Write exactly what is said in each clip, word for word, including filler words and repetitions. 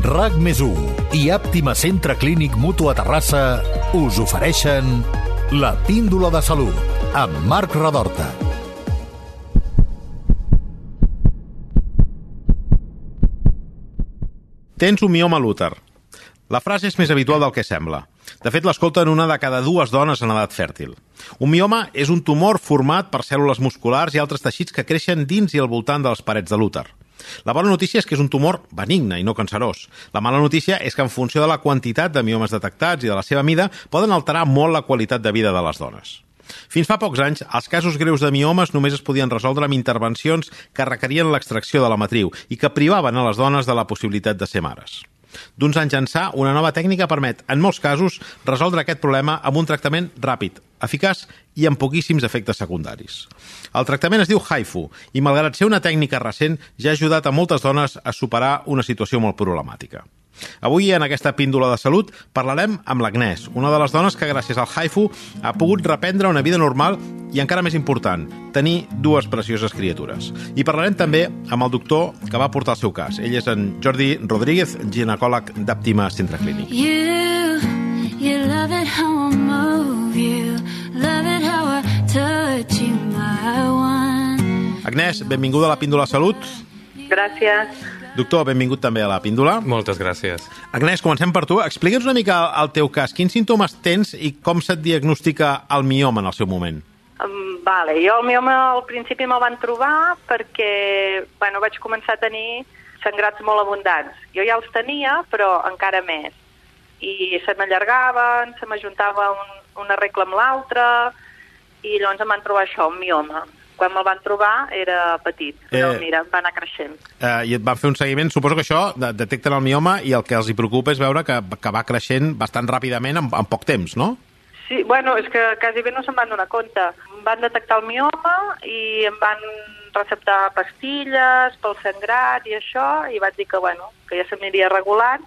RAC més u i Àptima Centre Clínic Mutu a Terrassa us ofereixen La Píndola de Salut amb Marc Redorta. Tens un mioma a l'úter. La frase és més habitual del que sembla. De fet, l'escolten una de cada dues dones en edat fèrtil. Un mioma és un tumor format per cèl·lules musculars i altres teixits que creixen dins i al voltant de les parets de l'úter. La bona notícia és que és un tumor benigne i no cancerós. La mala notícia és que en funció de la quantitat de miomes detectats i de la seva mida poden alterar molt la qualitat de vida de les dones. Fins fa pocs anys, els casos greus de miomes només es podien resoldre amb intervencions que requerien l'extracció de la matriu i que privaven a les dones de la possibilitat de ser mares. D'uns anys ençà, una nova tècnica permet, en molts casos, resoldre aquest problema amb un tractament ràpid, eficaç i amb poquíssims efectes secundaris. El tractament es diu HIFU i, malgrat ser una tècnica recent, ja ha ajudat a moltes dones a superar una situació molt problemàtica. Avui, en aquesta píndola de salut, parlarem amb l'Agnès, una de les dones que, gràcies al HIFU, ha pogut reprendre una vida normal i, encara més important, tenir dues precioses criatures. I parlarem també amb el doctor que va portar el seu cas. Ell és en Jordi Rodríguez, ginecòleg d'Àptima Centre Clínic. You, you love it how I move you, love it how I touch you, my one. Agnès, benvinguda a la píndola de salut. Gràcies. Doctor, benvingut també a la píndola. Moltes gràcies. Agnès, comencem per tu. Explica'ns una mica el teu cas. Quins símptomes tens i com se't diagnostica el mioma en el seu moment? Um, vale, jo el mioma al principi me'l van trobar perquè bueno, vaig començar a tenir sangrats molt abundants. Jo ja els tenia, però encara més. I se m'allargaven, se m'ajuntava un, una regla amb l'altra, i llavors em van trobar això, un mioma. Quan me'l van trobar era petit, però eh, mira, va anar creixent. Eh, I et van fer un seguiment. Suposo que això detecten el mioma i el que els hi preocupa és veure que, que va creixent bastant ràpidament en, en poc temps, no? Sí, bueno, és que quasi bé no se'n van donar compte. Em van detectar el mioma i em van receptar pastilles pel sangrat i això, i vaig dir que, bueno, que ja s'aniria regulant,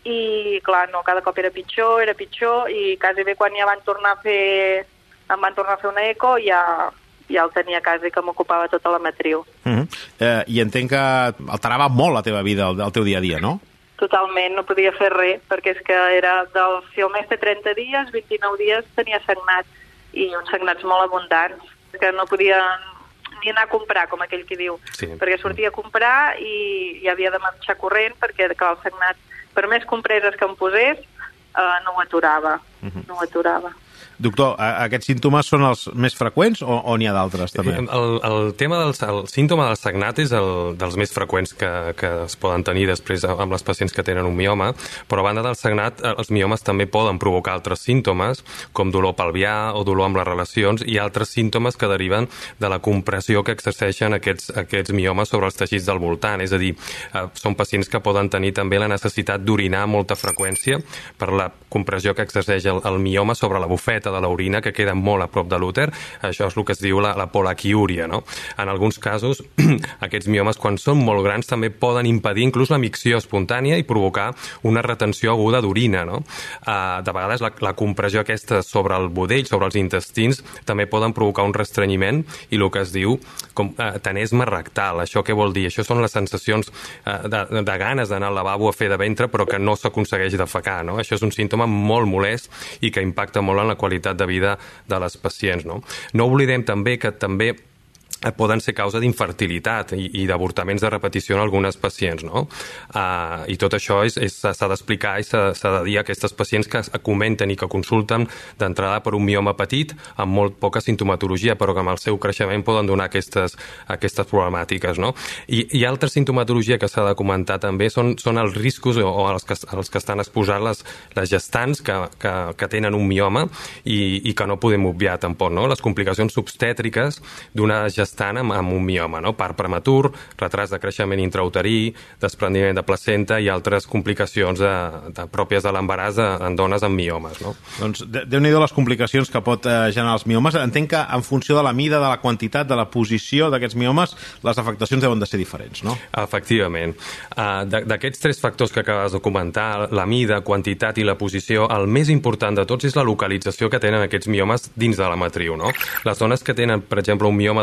i clar, no, cada cop era pitjor, era pitjor, i quasi bé quan ja van tornar a fer, em van tornar a fer una eco, ja... ja el tenia quasi que m'ocupava tota la matriu. Uh-huh. eh, I entenc que alterava molt la teva vida, el, el teu dia a dia, no? Totalment, no podia fer res, perquè és que era del, si el mes té trenta dies, vint-i-nou dies tenia sagnat, i uns sagnats molt abundants, que no podia ni anar a comprar, com aquell qui diu, sí. Perquè sortia a comprar i, i havia de marxar corrent, perquè clar, el sagnat, per més compreses que em posés, eh, no ho aturava, uh-huh. no ho aturava. Doctor, aquests símptomes són els més freqüents o, o n'hi ha d'altres, també? El, el tema del el símptoma del sagnat és el dels més freqüents que, que es poden tenir després amb les pacients que tenen un mioma, però a banda del sagnat, els miomes també poden provocar altres símptomes, com dolor pelvià o dolor amb les relacions, i altres símptomes que deriven de la compressió que exerceixen aquests, aquests miomes sobre els teixits del voltant. És a dir, eh, són pacients que poden tenir també la necessitat d'orinar amb molta freqüència per la compressió que exerceix el, el mioma sobre la bufeta de l'orina, que queda molt a prop de l'úter. Això és el que es diu la, la polaquiúria, no? En alguns casos, aquests miomes, quan són molt grans, també poden impedir inclús la micció espontània i provocar una retenció aguda d'orina, no? Uh, de vegades la, la compressió aquesta sobre el budell, sobre els intestins, també poden provocar un restrenyiment i el que es diu com uh, tenesma rectal. Això què vol dir? Això són les sensacions uh, de, de ganes d'anar al lavabo a fer de ventre, però que no s'aconsegueix defecar, no? Això és un símptoma molt molest i que impacta molt en la qualitat de vida de les pacients, no? No oblidem també que també poden ser causa d'infertilitat i, i d'avortaments de repetició en algunes pacients, no? Uh, I tot això és, és, s'ha d'explicar i s'ha, s'ha de dir a aquestes pacients que comenten i que consulten d'entrada per un mioma petit amb molt poca sintomatologia, però que amb el seu creixement poden donar aquestes, aquestes problemàtiques, no? I, i altra sintomatologia que s'ha de comentar també són, són els riscos o, o els, que, els que estan exposats les, les gestants que, que, que tenen un mioma i, i que no podem obviar tampoc, no? Les complicacions obstètriques d'una gestant amb, amb un mioma, no? Part prematur, retras de creixement intrauterí, desprendiment de placenta i altres complicacions de, de, pròpies de l'embaràs en dones amb miomes, no? Doncs déu-n'hi-do les complicacions que pot eh, generar els miomes. Entenc que en funció de la mida, de la quantitat, de la posició d'aquests miomes, les afectacions deuen de ser diferents, no? Efectivament. Uh, d'aquests tres factors que acabes de comentar, la mida, quantitat i la posició, el més important de tots és la localització que tenen aquests miomes dins de la matriu, no? Les dones que tenen, per exemple, un mioma de localització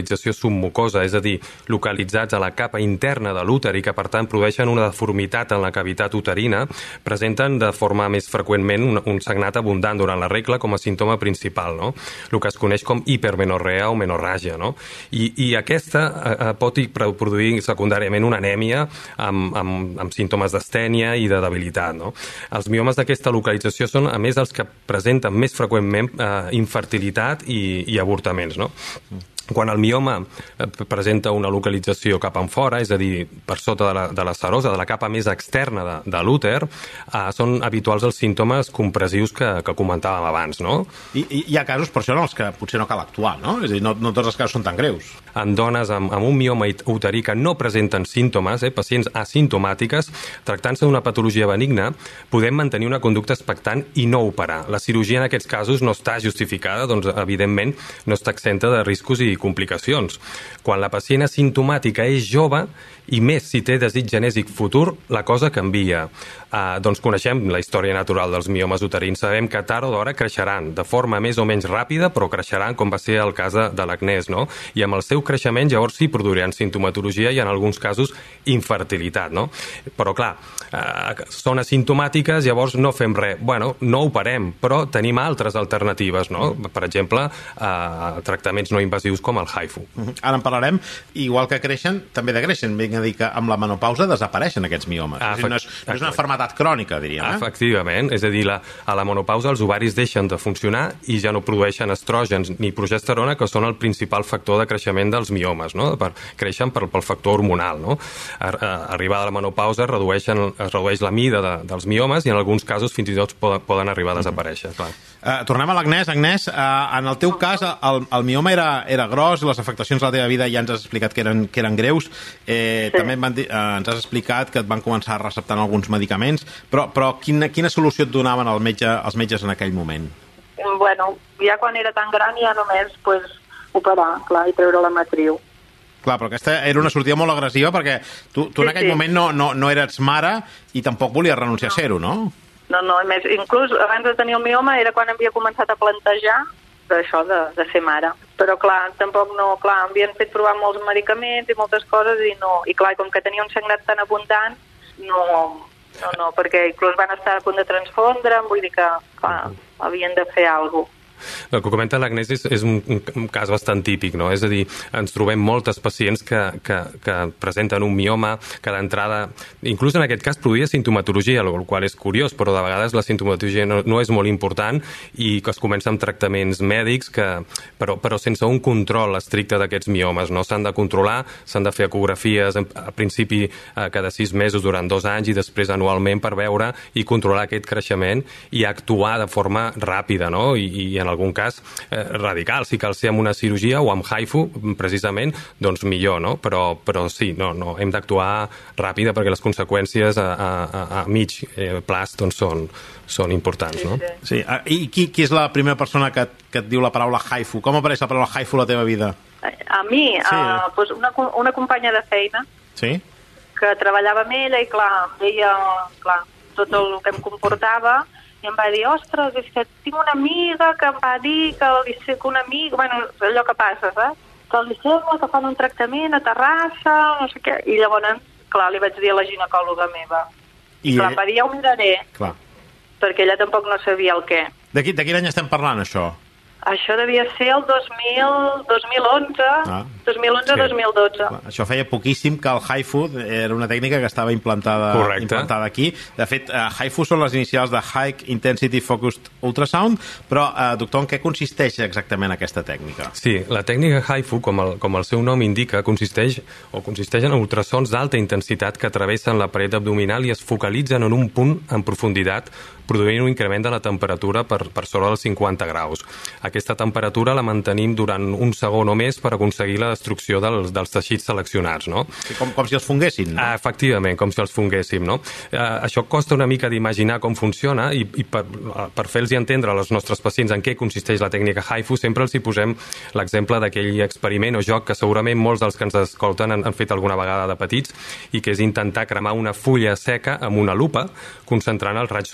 localització submucosa, és a dir, localitzats a la capa interna de l'úter i que, per tant, produeixen una deformitat en la cavitat uterina, presenten de forma més freqüentment un, un sagnat abundant durant la regla com a símptoma principal, no? El que es coneix com hipermenorrea o menorràgia, no? I, i aquesta eh, pot produir secundàriament una anèmia amb, amb, amb símptomes d'astènia i de debilitat, no? Els miomes d'aquesta localització són, a més, els que presenten més freqüentment eh, infertilitat i, i avortaments, no? Quan el mioma presenta una localització cap en fora, és a dir, per sota de la, de la serosa, de la capa més externa de, de l'úter, eh, són habituals els símptomes compressius que, que comentàvem abans, no? I, I hi ha casos, per això, en els que potser no cal actuar, no? És a dir, no, no tots els casos són tan greus. En dones amb, amb un mioma uterí que no presenten símptomes, eh, pacients asimptomàtiques, tractant-se d'una patologia benigna, podem mantenir una conducta expectant i no operar. La cirurgia en aquests casos no està justificada, doncs, evidentment, no està exenta de riscos i complicacions. Quan la pacient asimptomàtica és jove, i més si té desig genèsic futur, la cosa canvia. Uh, doncs coneixem la història natural dels miomes uterins. Sabem que tard o d'hora creixeran, de forma més o menys ràpida, però creixeran, com va ser el cas de, de l'Agnès, no? I amb el seu creixement llavors sí produiran sintomatologia i en alguns casos infertilitat, no? Però clar, uh, són asimptomàtiques, llavors no fem res. Bueno, no operem, però tenim altres alternatives, no? Per exemple, uh, tractaments no invasius com el HIFU. Uh-huh. Ara en parlarem. Igual que creixen, també degreixen. Vinc a dir que amb la menopausa desapareixen aquests miomes. Ah, no, és, no és una malaltia crònica, diríem. Eh? Efectivament. És a dir, la, a la menopausa els ovaris deixen de funcionar i ja no produeixen estrògens ni progesterona, que són el principal factor de creixement dels miomes, no? Per, creixen per, pel factor hormonal, no? Arribada a la menopausa es, redueixen, es redueix la mida de, dels miomes i en alguns casos fins i tot poden, poden arribar a desaparèixer. Clar. Uh, tornem a l'Agnès. Agnès, uh, en el teu cas el, el mioma era, era gros, les afectacions a la teva vida ja ens has explicat que eren, que eren greus, eh, sí. També van dir, eh, ens has explicat que et van començar receptant alguns medicaments, però, però quina, quina solució et donaven el metge, els metges en aquell moment? Bueno, ja quan era tan gran ja només pues, operar, clar, i treure la matriu. Clar, però aquesta era una sortida molt agressiva perquè tu, tu sí, en aquell sí. moment no, no, no eres mare i tampoc volies renunciar no. a ser-ho, no? No, no, a més, inclús abans de tenir el mioma era quan havia començat a plantejar d'això, de, de ser mare. Però clar, tampoc no, clar, havien fet provar molts medicaments i moltes coses i no, i clar, com que tenia un sagnat tan abundant, no, no, no, perquè inclús van estar a punt de transfondre, vull dir que, clar, havien de fer alguna cosa. El que comenta l'Agnès és, és un, un cas bastant típic, no? És a dir, ens trobem moltes pacients que, que, que presenten un mioma que d'entrada, inclús en aquest cas, produïa sintomatologia, el qual és curiós, però de vegades la sintomatologia no, no és molt important i que es comença amb tractaments mèdics, que, però, però sense un control estricte d'aquests miomes, no? S'han de controlar, s'han de fer ecografies, a principi cada sis mesos durant dos anys i després anualment per veure i controlar aquest creixement i actuar de forma ràpida, no? I, i en algun cas eh, radical, si cal ser amb una cirurgia o amb HIFU, precisament, doncs millor, no? Però, però sí, no, no, hem d'actuar ràpida perquè les conseqüències a, a, a mig eh, plaç doncs són, són importants, no? Sí, i qui, qui és la primera persona que, que et diu la paraula HIFU? Com apareix la paraula HIFU a la teva vida? A mi? Sí. Uh, pues una, una companya de feina sí? que treballava amb ella i, clar, veia clar, tot el que em comportava i em va dir, ostres, és que tinc una amiga que em va dir que, li, que una amiga, bueno, allò que passa, saps? Que li sembla que fan un tractament a Terrassa, no sé què, i llavors, clar, li vaig dir a la ginecòloga meva. I, I clar, em va dir, ja ho miraré, clar. Perquè ella tampoc no sabia el què. De, qui, de quin any estem parlant, això? Això devia ser el dos mil, dos mil onze, ah, dos mil onze, sí. dos mil dotze. Això feia poquíssim que el HIFU era una tècnica que estava implantada, implantada aquí. De fet, uh, HIFU són les inicials de High Intensity Focused Ultrasound, però, uh, doctor, en què consisteix exactament aquesta tècnica? Sí, la tècnica HIFU, com el, com el seu nom indica, consisteix o consisteix en ultrasons d'alta intensitat que travessen la paret abdominal i es focalitzen en un punt en profunditat, produint un increment de la temperatura per, per sobre dels cinquanta graus. Aquesta temperatura la mantenim durant un segon o més per aconseguir la destrucció dels, dels teixits seleccionats, no? Com, com si els fonguessin, no? Ah, efectivament, com si els fonguéssim, no? Eh, això costa una mica d'imaginar com funciona i, i per, per fer-los entendre als nostres pacients en què consisteix la tècnica HIFU, sempre els hi posem l'exemple d'aquell experiment o joc que segurament molts dels que ens escolten han, han fet alguna vegada de petits i que és intentar cremar una fulla seca amb una lupa concentrant els raigs solars, no?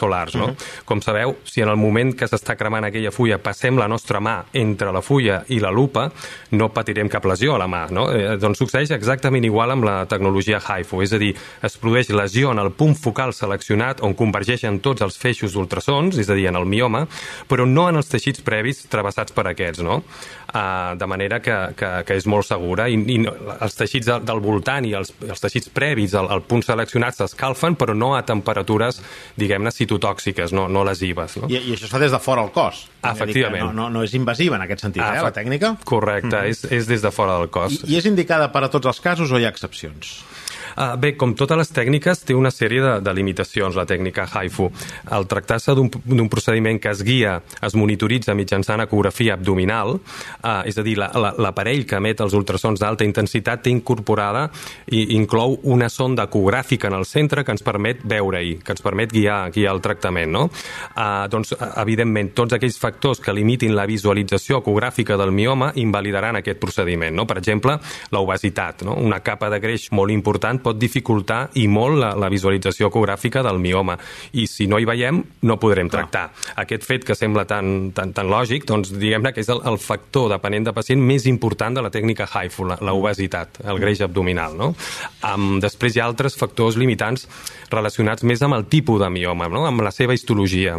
no? Uh-huh. Com sabeu, si en el moment que s'està cremant aquella fulla passem la nostra mà entre la fulla i la lupa, no patirem cap lesió a la mà, no? Eh, doncs succeeix exactament igual amb la tecnologia HIFU, és a dir, es produeix lesió en el punt focal seleccionat on convergeixen tots els feixos d'ultrasons, és a dir, en el mioma, però no en els teixits previs travessats per aquests, no? Uh, de manera que, que, que és molt segura i, i els teixits del, del voltant i els, els teixits previs al, al punt seleccionat s'escalfen, però no a temperatures, diguem-ne, citotòxiques, no, no lesives. No? I, I això es fa des de fora al cos. Efectivament. No, no, no és invasiva en aquest sentit, ah, eh, la tècnica? Correcte, mm. és, és des de fora del cos. I, I és indicada per a tots els casos o hi ha excepcions? Uh, bé, com totes les tècniques, té una sèrie de, de limitacions, la tècnica HIFU. Al tractar-se d'un procediment que es guia, es monitoritza mitjançant ecografia abdominal, uh, és a dir, l'aparell que emet els ultrasons d'alta intensitat té incorporada i inclou una sonda ecogràfica en el centre que ens permet veure-hi, que ens permet guiar, guiar el tractament, no? Uh, doncs, evidentment, tots aquells factors que limitin la visualització ecogràfica del mioma invalidaran aquest procediment, no? Per exemple, l'obesitat, no? Una capa de greix molt important pot dificultar i molt la, la visualització ecogràfica del mioma. I si no hi veiem, no podrem tractar. Ah. Aquest fet que sembla tan, tan, tan lògic, doncs diguem-ne que és el, el factor depenent de pacient més important de la tècnica HIFU, la, la obesitat, el greix abdominal, no? Um, després hi ha altres factors limitants relacionats més amb el tipus de mioma, no? Amb la seva histologia.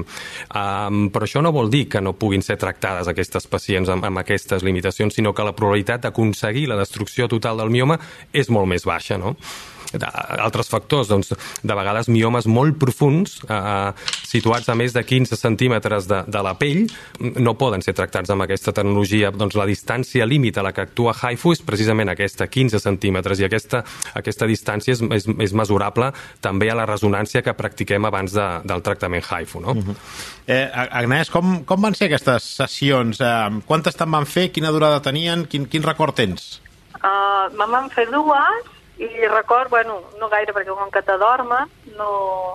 Um, però això no vol dir que no puguin ser tractades aquestes pacients amb, amb aquestes limitacions, sinó que la probabilitat d'aconseguir la destrucció total del mioma és molt més baixa, no? Altres factors, doncs, de vegades miomes molt profuns, eh, situats a més de quinze centímetres de, de la pell, no poden ser tractats amb aquesta tecnologia. Doncs la distància límit a la que actua HIFU és precisament aquesta, quinze centímetres, i aquesta, aquesta distància és, és, és mesurable també a la resonància que practiquem abans de, del tractament HIFU, no? Uh-huh. eh, Agnès, com, com van ser aquestes sessions? Eh, quantes te'n van fer? Quina durada tenien? Quin, quin record tens? Uh, me'n van fer dues, i record, bueno, no gaire, perquè com que t'adormen, no...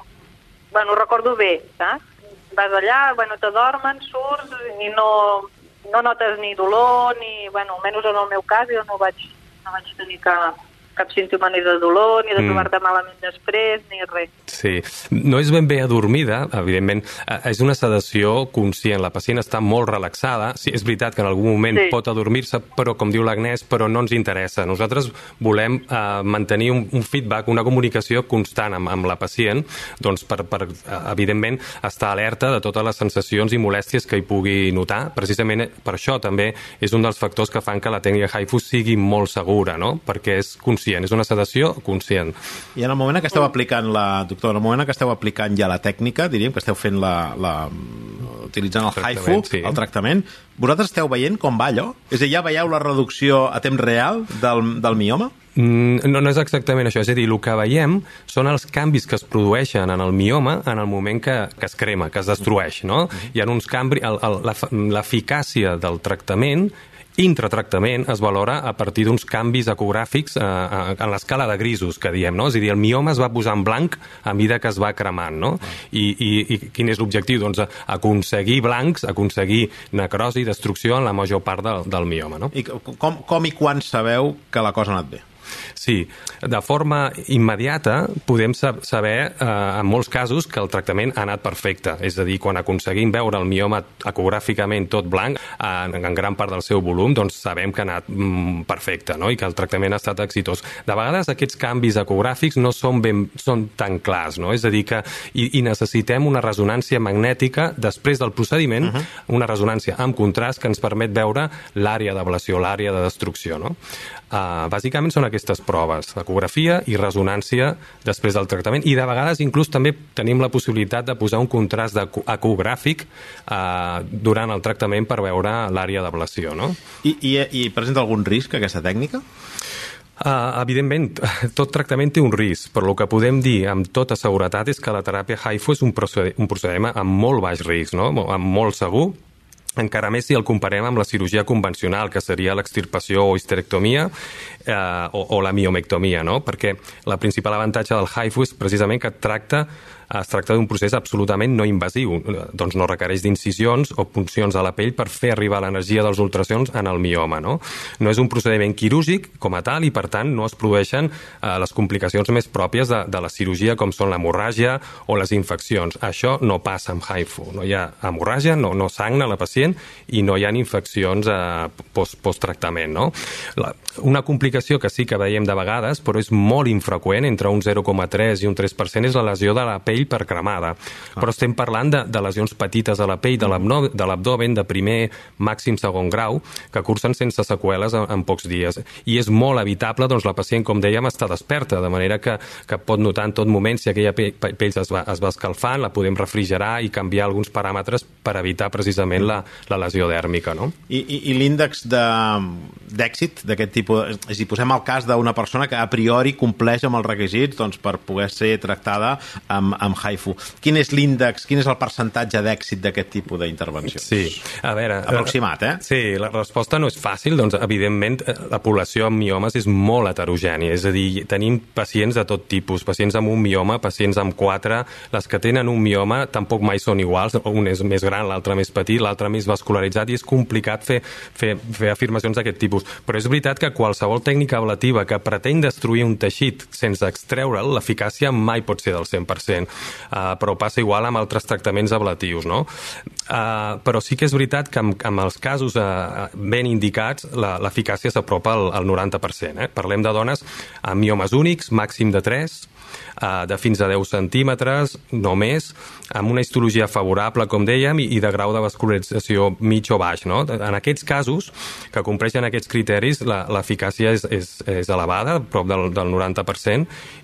Bueno, recordo bé, saps? Vas allà, bueno, t'adormen, surts i no, no notes ni dolor, ni... Bueno, almenys en el meu cas jo no vaig, no vaig tenir cap, cap símptoma ni de dolor, ni de trobar-te mm. malament després, ni res. Sí, no és ben bé adormida, evidentment, és una sedació conscient, la pacient està molt relaxada, sí, és veritat que en algun moment sí. pot adormir-se, però com diu l'Agnès, però no ens interessa. Nosaltres volem eh, mantenir un, un feedback, una comunicació constant amb, amb la pacient, doncs per, per, evidentment, estar alerta de totes les sensacions i molèsties que hi pugui notar. Precisament per això també és un dels factors que fan que la tècnica HIFU sigui molt segura, no? Perquè és conscient, és una sedació conscient. I en el moment que esteu aplicant la, doctor, en el moment que esteu aplicant ja la tècnica, diríem que esteu fent la, la utilitzant el HIFU, sí. el tractament, vosaltres esteu veient com va allò? És a dir, ja veieu la reducció a temps real del, del mioma? No, no és exactament això, és a dir, el que veiem són els canvis que es produeixen en el mioma en el moment que, que es crema, que es destrueix, no? Hi ha uns canvis, l'eficàcia del tractament intratractament es valora a partir d'uns canvis ecogràfics eh, en l'escala de grisos, que diem, no? És a dir, el mioma es va posar en blanc a mesura que es va cremant, no? I, i, i quin és l'objectiu? Doncs aconseguir blancs, aconseguir necrosi i destrucció en la major part del, del mioma, no? I com, com i quan sabeu que la cosa ha anat bé? Sí, de forma immediata podem saber, eh, en molts casos, que el tractament ha anat perfecte. És a dir, quan aconseguim veure el mioma ecogràficament tot blanc, en, en gran part del seu volum, doncs sabem que ha anat mm, perfecte, no? I que el tractament ha estat exitós. De vegades aquests canvis ecogràfics no són, ben, són tan clars, no? És a dir, que i, i necessitem una resonància magnètica després del procediment, uh-huh. una resonància amb contrast que ens permet veure l'àrea d'ablació, l'àrea de destrucció, no? Uh, bàsicament són aquestes proves, ecografia i resonància després del tractament, i de vegades inclús també tenim la possibilitat de posar un contrast ecogràfic uh, durant el tractament per veure l'àrea d'ablació, no? I, i, I presenta algun risc aquesta tècnica? Uh, evidentment, tot tractament té un risc, però el que podem dir amb tota seguretat és que la teràpia HIFU és un procediment, un procediment amb molt baix risc, no? Amb molt segur, encara més si el comparem amb la cirurgia convencional, que seria l'extirpació o histerectomia eh, o, o la miomectomia, no? Perquè la principal avantatge del HIFU és precisament que tracta es tracta d'un procés absolutament no invasiu, doncs no requereix d'incisions o puncions a la pell per fer arribar l'energia dels ultrasons en el mioma, no? No és un procediment quirúrgic com a tal i, per tant, no es produeixen eh, les complicacions més pròpies de, de la cirurgia, com són l'hemorràgia o les infeccions. Això no passa amb HIFU. No hi ha hemorràgia, no, no sagna la pacient i no hi ha infeccions eh, post, post-tractament, no? La, una complicació que sí que veiem de vegades, però és molt infreqüent, entre un zero coma tres i un tres per cent, és la lesió de la pell per cremada. Ah. Però estem parlant de, de lesions petites a la pell, de l'abdomen, de primer, màxim, segon grau, que cursen sense seqüeles en, en pocs dies. I és molt evitable, doncs la pacient, com dèiem, està desperta, de manera que, que pot notar en tot moment si aquella pell, pell es, va, es va escalfant, la podem refrigerar i canviar alguns paràmetres per evitar precisament la, la lesió dèrmica, no? I, i, i l'índex d'èxit d'aquest tipus, és a dir, posem el cas d'una persona que a priori compleix amb els requisits doncs, per poder ser tractada amb, amb HIFU. Quin és l'índex, quin és el percentatge d'èxit d'aquest tipus d'intervencions? Sí, a veure... Aproximat, eh? Sí, la resposta no és fàcil, doncs evidentment la població amb miomes és molt heterogènia, és a dir, tenim pacients de tot tipus, pacients amb un mioma, pacients amb quatre, les que tenen un mioma tampoc mai són iguals, un és més gran, l'altre més petit, l'altre més vascularitzat, i és complicat fer, fer, fer afirmacions d'aquest tipus. Però és veritat que qualsevol tècnica ablativa que pretén destruir un teixit sense extreure'l, l'eficàcia mai pot ser del cent per cent, uh, però passa igual amb altres tractaments ablatius, no? Uh, però sí que és veritat que amb, amb els casos uh, ben indicats l'eficàcia s'apropa al, al noranta per cent. Eh? Parlem de dones amb miomes únics, màxim de tres, uh, de fins a deu centímetres, no més, amb una histologia favorable, com dèiem, i, i de grau de vascularització mig o baix. No? En aquests casos, que compleixen aquests criteris, l'eficàcia és, és, és elevada, prop del, del noranta per cent,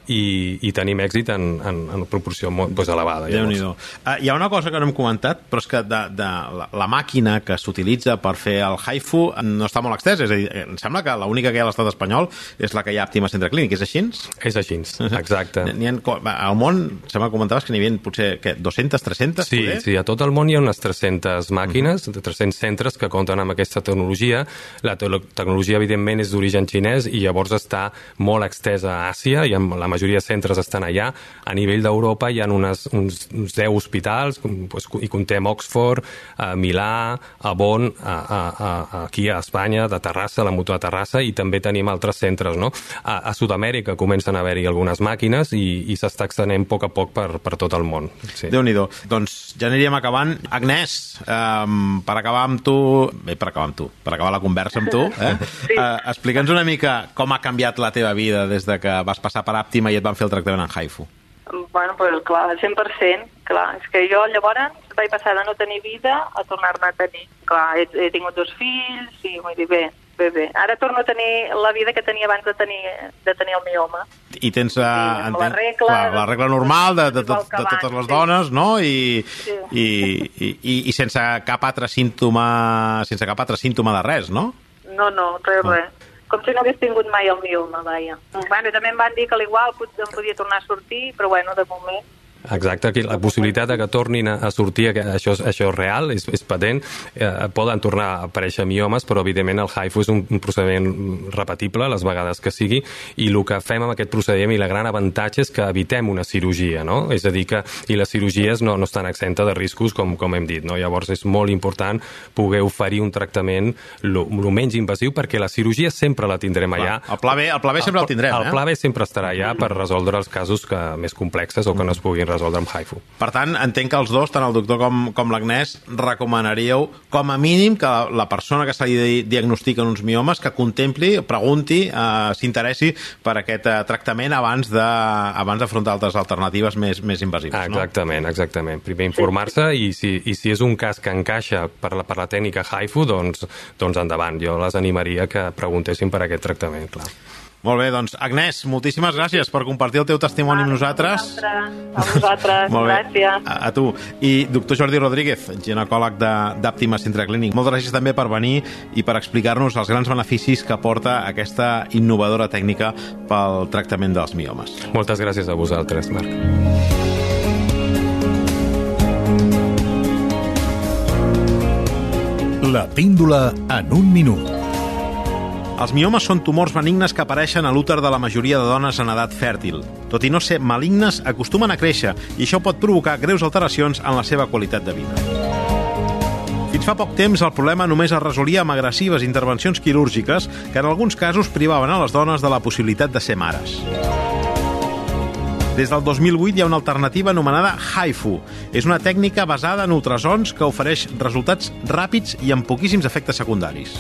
i, i tenim èxit en, en, en proporció molt doncs, elevada. Déu-n'hi-do. Uh, hi ha una cosa que no hem comentat, però és que de, de la, la màquina que s'utilitza per fer el HIFU no està molt extesa. És a dir, em sembla que l'única que hi ha a l'estat espanyol és la que hi ha a Àptima Centre Clínic. És així? És així, exacte. N'hi ha, al món, sembla que comentaves que n'hi havia potser què, dues-centes, tres-centes? Sí, poder? sí, a tot el món hi ha unes tres-centes màquines, uh-huh. tres-cents centres que compten amb aquesta tecnologia. La te tecnologia, evidentment, és d'origen xinès i llavors està molt extesa a Àsia, i amb la majoria de centres estan allà. A nivell d'Europa hi ha unes, uns, uns deu hospitals, doncs, i comptem Oxford, a Milà, a Bonn, a, a, a, aquí a Espanya, de Terrassa, la Mútua de Terrassa, i també tenim altres centres. No? A, a Sud-amèrica comencen a haver-hi algunes màquines i, i s'està extenent a poc a poc per, per tot el món. Sí. Déu-n'hi-do. Doncs ja aniríem acabant. Agnès, um, per acabar amb tu... Bé, per acabar amb tu, per acabar la conversa amb tu, eh? Sí. Uh, explica'ns una mica com ha canviat la teva vida des de que vas passar per Àptima i et van fer el tractament en HIFU. Bueno, pues clar, cent per cent, clar. És que jo llavors vaig passar de no tenir vida a tornar-ne a tenir. Clar, he, he tingut dos fills i vull dir, bé, bé, bé. Ara torno a tenir la vida que tenia abans de tenir, de tenir el mioma. I tens uh, sí, entenc, la, regla, clar, la regla normal de, de, de, de, de totes les sí. dones, no? I, sí. i, i, i, i sense cap altre símptoma, sense cap altre símptoma de res, no? No, no, res, no. res. Com si no hagués tingut mai el mioma, vaja. Bueno, també em van dir que l'igual em podia tornar a sortir, però bueno, de moment... Exacte, aquí la possibilitat de que tornin a sortir, això, això és real, és, és patent, eh, poden tornar a aparèixer miomes, però evidentment el HIFU és un, un procediment repetible les vegades que sigui, i el que fem amb aquest procediment i la gran avantatge és que evitem una cirurgia, no? És a dir que, i les cirurgies no, no estan exenta de riscos, com, com hem dit, no? Llavors és molt important poder oferir un tractament el menys invasiu, perquè la cirurgia sempre la tindrem allà. El pla B, el pla B sempre el, el tindrem, eh? El pla B sempre estarà allà per resoldre els casos que, més complexes o que no es puguin resoldre amb HIFU. Per tant, entenc que els dos, tant el doctor com, com l'Agnès, recomanaríeu com a mínim que la, la persona que se li diagnostiquen uns miomes que contempli, pregunti, eh, s'interessi per aquest eh, tractament abans de abans d'afrontar altres alternatives més, més invasives. Ah, exactament, no? exactament. Primer informar-se i, si, i si és un cas que encaixa per la, per la tècnica HIFU, doncs, doncs endavant. Jo les animaria que preguntessin per aquest tractament, clar. Molt bé, doncs, Agnès, moltíssimes gràcies per compartir el teu testimoni amb nosaltres. A vosaltres, gràcies. A, a tu. I doctor Jordi Rodríguez, ginecòleg d'Àptima Centre Clínic, moltes gràcies també per venir i per explicar-nos els grans beneficis que porta aquesta innovadora tècnica pel tractament dels miomes. Moltes gràcies a vosaltres, Marc. La píndola en un minut. Els miomes són tumors benignes que apareixen a l'úter de la majoria de dones en edat fèrtil. tot i no ser malignes, acostumen a créixer i això pot provocar greus alteracions en la seva qualitat de vida. Fins fa poc temps el problema només es resolia amb agressives intervencions quirúrgiques que en alguns casos privaven a les dones de la possibilitat de ser mares. Des del dos mil vuit hi ha una alternativa anomenada HIFU. És una tècnica basada en ultrasons que ofereix resultats ràpids i amb poquíssims efectes secundaris.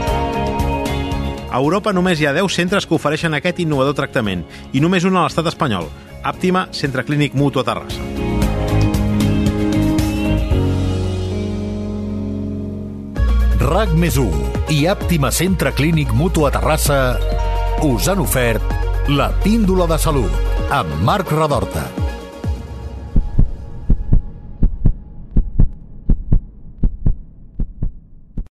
A Europa només hi ha deu centres que ofereixen aquest innovador tractament i només un a l'estat espanyol, Àptima Centre Clínic Mutu a Terrassa. RAC més u i Àptima Centre Clínic Mutu a Terrassa us han ofert la Píndola de Salut amb Marc Radorta.